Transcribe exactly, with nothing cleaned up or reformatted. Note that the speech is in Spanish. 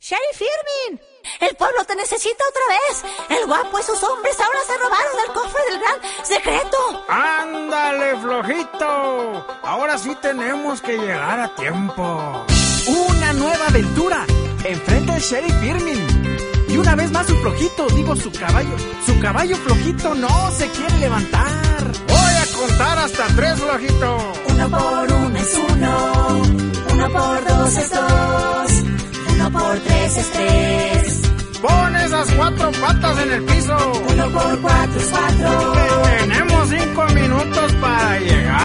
Sheriff Firmin, el pueblo te necesita otra vez. El guapo y sus hombres ahora se robaron el cofre del gran secreto. ¡Ándale, flojito! Ahora sí tenemos que llegar a tiempo. Una nueva aventura. Enfrenta al Sheriff Firmin. Y una vez más su flojito, digo su caballo. Su caballo flojito no se quiere levantar. Voy a contar hasta tres, flojito. Uno por uno es uno. Uno por dos es dos. Uno por tres es tres. Pon esas cuatro patas en el piso. Uno por cuatro es cuatro. Tenemos cinco minutos para llegar.